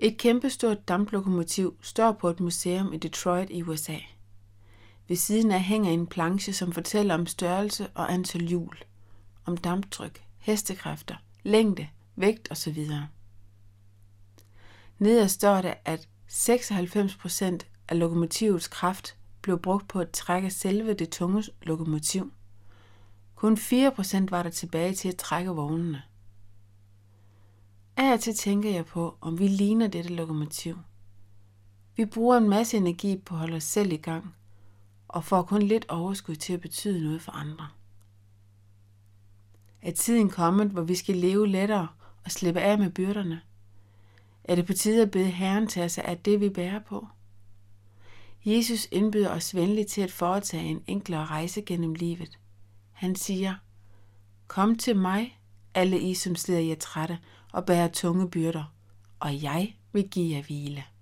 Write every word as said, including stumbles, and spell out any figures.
Et kæmpestort damplokomotiv står på et museum i Detroit i U S A. Ved siden af hænger en planche, som fortæller om størrelse og antal hjul, om damptryk, hestekræfter, længde, vægt osv. Nederst står der, at seksoghalvfems procent af lokomotivets kraft blev brugt på at trække selve det tunge lokomotiv. Kun fire procent var der tilbage til at trække vognene. Af og til tænker jeg på, om vi ligner dette lokomotiv. Vi bruger en masse energi på at holde os selv i gang, og får kun lidt overskud til at betyde noget for andre. Er tiden kommet, hvor vi skal leve lettere og slippe af med byrderne? Er det på tide at bede Herren tage sig af det, vi bærer på? Jesus indbyder os venligt til at foretage en enklere rejse gennem livet. Han siger, kom til mig, alle I, som slider jer trætte og bærer tunge byrder, og jeg vil give jer hvile.